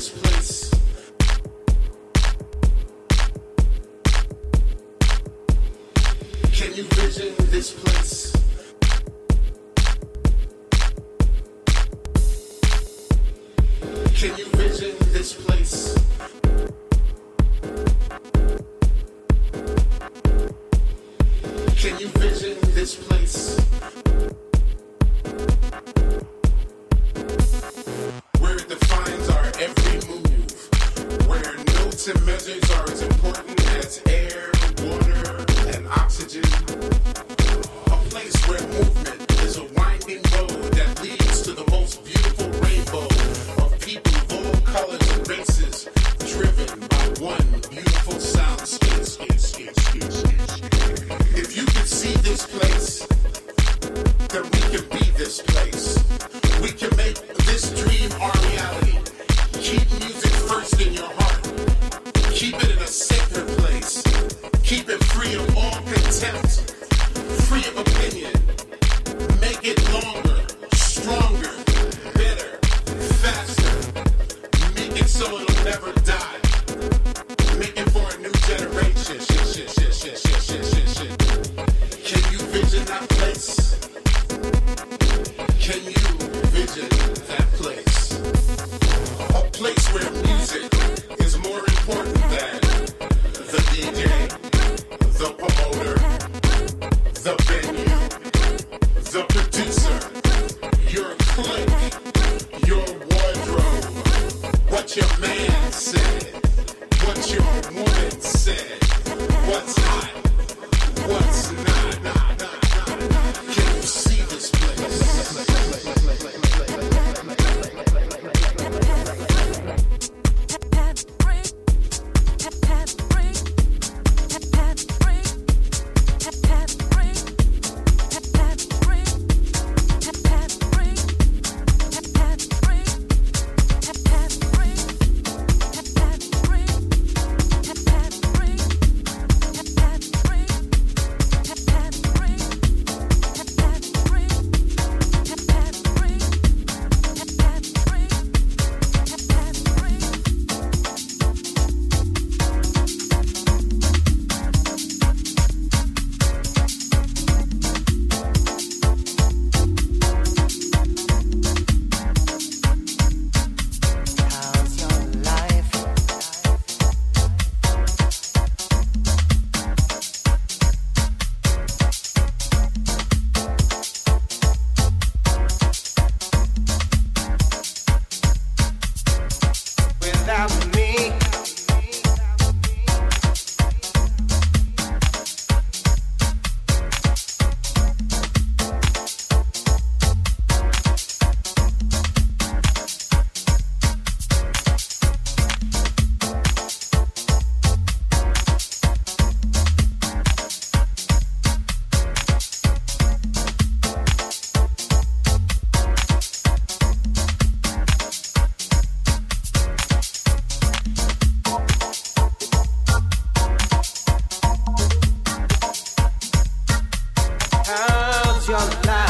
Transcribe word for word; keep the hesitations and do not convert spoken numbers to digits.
this place? Can you vision this place? Can you vision this place? Can you vision this place? Where it defines our every move, where notes and measures are as important as air, water, and oxygen. A place where movement is a winding road that leads to the most beautiful rainbow of people of all colors and races, driven by one beautiful soundscape. If you can see this place, then we can be this place. We can make this dream our reality. Keep music first in your heart. Keep it in a sacred place. Keep it free of all contempt, free of opinion. Make it longer, stronger, better, faster. Make it so it'll never die. Make it for a new generation. Shit, shit, shit, shit, shit, shit, shit, shit. Can you vision that place? Can you vision that place? A place where music is more important than the D J, the promoter, the venue, the producer, your clique, your wardrobe, what your man said, what your woman said, what's hot, what's not, not, not, not. Can you see this place? How's your life?